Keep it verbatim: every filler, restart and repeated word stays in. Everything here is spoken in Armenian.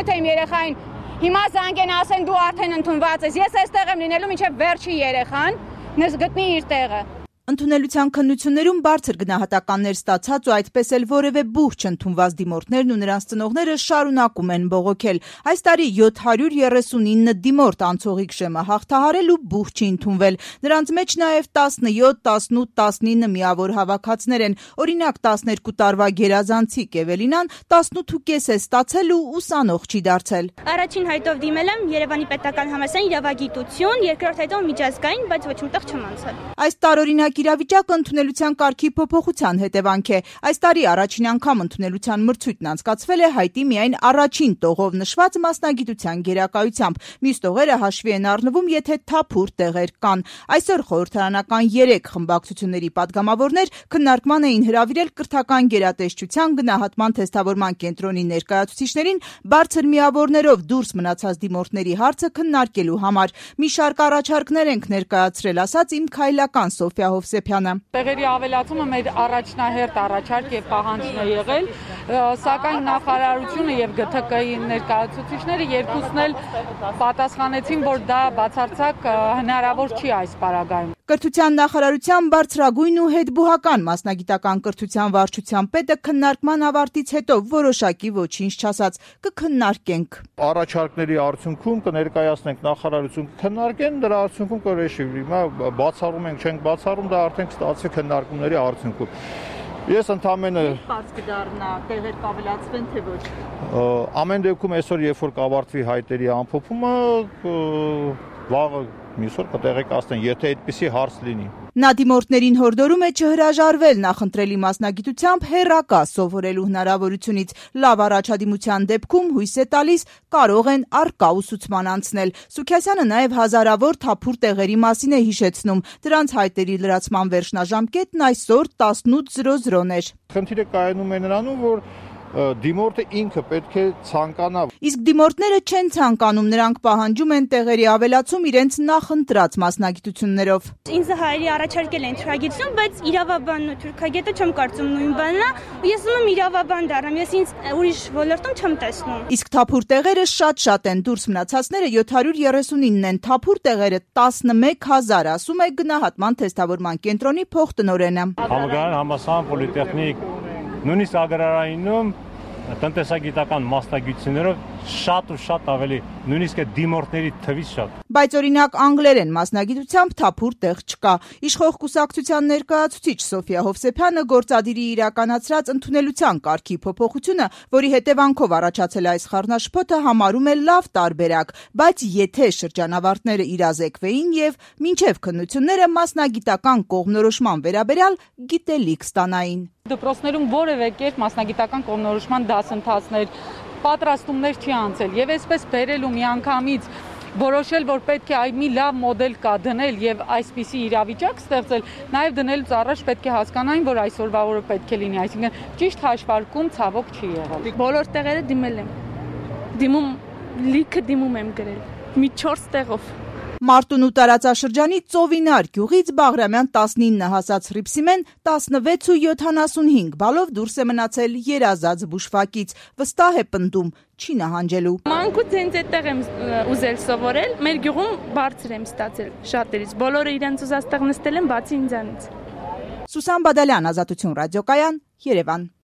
եթե իմ երեխային հիմա զանգեն ասեն դու արդեն ընդունված ես, ես այստեղ եմ լինելու մինչև վերջի երեխան գտնի իր տեղը։ Ընդունելության քննություններում բարձր գնահատականներ ստացած ու այդպես էլ որևէ բուհ չընդունված դիմորդներն ու նրանց ծնողները շարունակում են բողոքել։ Այս տարի յոթ հարյուր երեսունինը դիմորդ անցողիկ շեմը հաղթահարել ու բուհ չի ընդունվել։ Նրանց մեջ նաև տասնյոթ, տասնութ, տասնինը միավոր հավաքածներ են։ Օրինակ տասներկու տարվա գերազանցիկ Էվելինան տասնութ է ստացել ու ուսանող չի դարձել։ Առաջին հայտով դիմել եմ Երևանի պետական համալսարան իրավագիտություն, երկրորդ հայտով միջազգային, բայց ոչ մտեղ չեմ անցել։ Այս տարօրինակ իրավիճակը ընդունելության կարգի փոփոխության հետևանք է։ Այս տարի առաջին անգամ ընդունելության մրցույթն անցկացվել է Հայտի միայն առաջին տողով նշված մասնագիտության գերակայությամբ։ Մյուս տողերը հաշվի են առնվում, եթե թափուր տեղեր կան։ Այսօր խորհրդարանական երեք խմբակցությունների պատգամավորներ քննարկման էին հրավիրել կրթական գերատեսչության գնահատման թեստավորման կենտրոնի ներկայացուցիչներին բարձր միավորներով դուրս մնացած դիմորդների հարցը քննարկելու համար։ Մի շարք առաջարկներ ենք ներկայացրել, ասաց իմ քայլական Սոֆիա Հովսեփյանը։ Տեղերի ավելացումը մեր առաջնահերթ առաջարկ եւ պահանջն է եղել, սակայն նախարարությունը եւ Գ Թ Կ-ի ներկայացուցիչները երկուսն էլ պատասխանեցին, որ դա բացարձակ հնարավոր չի այս պարագայում։ Կրթության նախարարության բարձրագույն ու հետբուհական մասնագիտական կրթության վարչության պետը քննարկման ավարտից հետո որոշակի ոչինչ չասաց, կքննարկենք։ Առաջարկների արդյունքում կներկայացնենք նախարարություն քննարկեն, դրա արդյունքում կորեշի։ Հիմա բացառում ենք, չենք բացառում, դա արդեն ստացվի քննարկումների արդյունքում։ Ես ընդամենը Պարզ կդառնա, տեղեր կավելացվեն թե ոչ։ Ամեն դեպքում այսօր երբ որ կավարտվի հայտերի ամփոփումը, վաղը մյուսօր կտեղեկացնեն, եթե այդպիսի հարց լինի։ Նա դիմորդներին հորդորում է չհրաժարվել նախընտրելի մասնագիտությամբ հեռակա սովորելու հնարավորությունից։ Լավ առաջադիմության դեպքում հույս է տալիս կարող են առկա ուսուցման անցնել։ Սուքիասյանը նաև հազարավոր թափուր տեղերի մասին է հիշեցնում։ Դրանց հայտերի լրացման վերջնաժամկետն այսօր տասնութ էր։ Խնդիրը կայանում է նրանում, որ դիմորդը ինքը պետք է ցանկանա։ Իսկ դիմորդները չեն ցանկանում, նրանք պահանջում են տեղերի ավելացում իրենց նախընտրած մասնագիտություններով։ Ինձ հայերի առաջարկել են թուրքագիտություն, բայց իրավաբանն ու թուրքագետը չեմ կարծում նույն բանն է։ Ես ուզում եմ իրավաբան դառնամ, ես ինձ ուրիշ ոլորտում չեմ տեսնում։ Իսկ թափուր տեղերը շատ-շատ են, դուրս մնացածները յոթ հարյուր երեսունինն են, թափուր տեղերը տասնմեկ հազար, ասում է գնահատման թեստավորման կենտրոնի փոխտնօրենը։ Համալսարան, համալսարան, պոլիտեխնիկ, նույնիսկ agrarայինում տնտեսագիտական մասնագիտություններով շատ ու շատ ավելի, նույնիսկ դիմորդների թվից շատ։ Բայց օրինակ անգլերեն մասնագիտությամբ թափուր տեղ չկա։ Իշխող կուսակցության ներկայացուցիչ Սոֆիա Հովսեփյանը գործադիրի իրականացրած ընդունելության կարգի փոփոխությունը, որի հետևանքով առաջացել այս խառնաշփոթը, համարում է լավ տարբերակ, բայց եթե շրջանավարտները իրազեկվեին եւ մինչեւ քննությունները մասնագիտական կողմնորոշման վերաբերյալ գիտելիք ստանային։ Դպրոցներում որևէ կերպ մասնագիտական կողմնորոշման դասընթացներ, պատրաստումներ չի անցել եւ այսպես բերելու միանգամից որոշել, որ պետք է այ մի լավ մոդել կա դնել եւ այսպիսի իրավիճակ ստեղծել, նաեւ դնելուց առաջ պետք է հասկանային, որ այսօրվա օրը պետք է լինի, այսինքն ճիշտ հաշվարկում ցավոք չի եղել։ Բոլոր տեղերը դիմել եմ։ Դիմում լիքը դիմում եմ գրել։ Մի չորս տեղով։ Մարտունու տարածաշրջանի Ծովինար գյուղից Բաղրամյան տասնինը հասած Ռիփսիմեն տասնվեց ու յոթանասունհինգ բալով դուրս է մնացել երազած բուժվակից, վստահ է պնդում, չի նահանջելու։ Մանկուց հենց այդտեղ եմ ուզել սովորել, մեր գյուղում բարձր եմ ստացել շատերից, բոլորը իրենց ուզած տեղ նստել են, բացի ինձանից։ Սուսան Բադալյան, Ազատություն ռադիոկայան, Երևան։